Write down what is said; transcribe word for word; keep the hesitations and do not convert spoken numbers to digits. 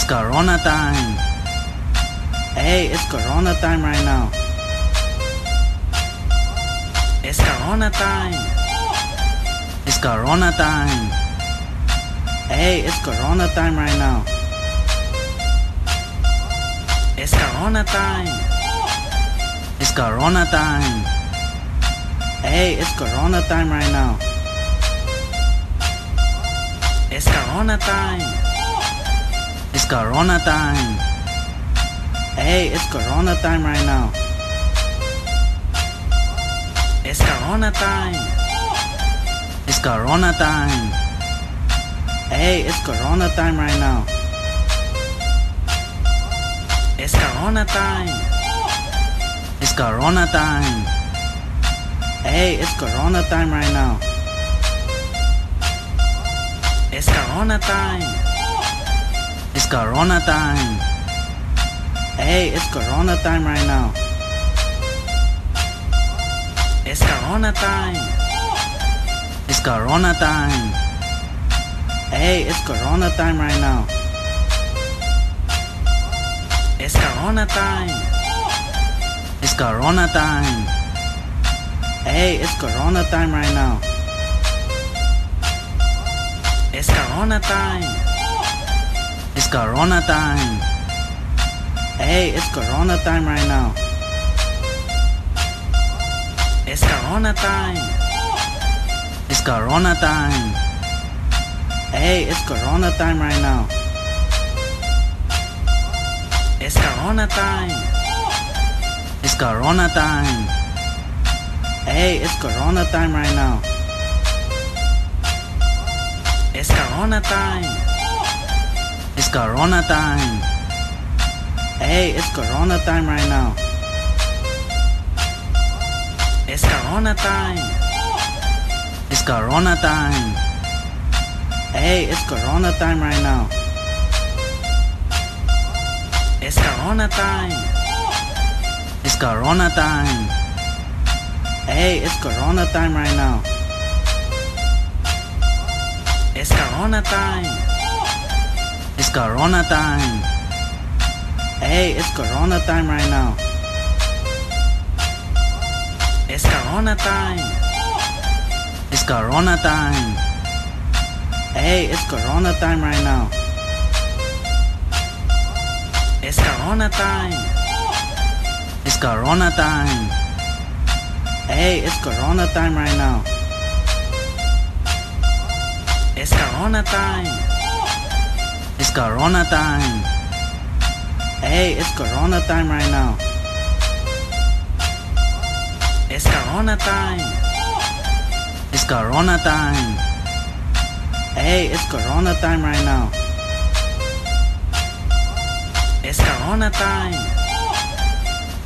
It's Corona time. Hey, it's Corona time right now. It's Corona time. It's Corona time. Hey, it's Corona time right now. It's Corona time. It's Corona time. Hey, it's Corona time right now. It's Corona time. It's Corona time. Hey, it's Corona time right now. It's Corona time. It's Corona time. Hey, it's Corona time right now. It's Corona time. It's Corona time. Hey, it's Corona time right now. It's Corona time. It's Corona time. Hey, it's Corona time right now. It's Corona time. It's Corona time. Hey, it's Corona time right now. It's Corona time. It's Corona time. Hey, it's Corona time right now. It's Corona time. It's Corona time. Hey, it's Corona time right now. It's Corona time. It's Corona time. Hey, it's Corona time right now. It's Corona time. It's Corona time. Hey, it's Corona time right now. It's Corona time. It's Corona time. Hey, it's Corona time right now. It's Corona time. It's Corona time. Hey, it's Corona time right now. It's Corona time. It's Corona time. Hey, it's Corona time right now. It's Corona time. It's Corona time. Hey, it's Corona time right now. It's Corona time. It's Corona time. Hey, it's Corona time right now. It's Corona time. It's Corona time. Hey, it's Corona time right now. It's Corona time. It's Corona time. Hey, it's Corona time right now. It's Corona time. It's Corona time. Hey, it's Corona time right now. It's Corona time.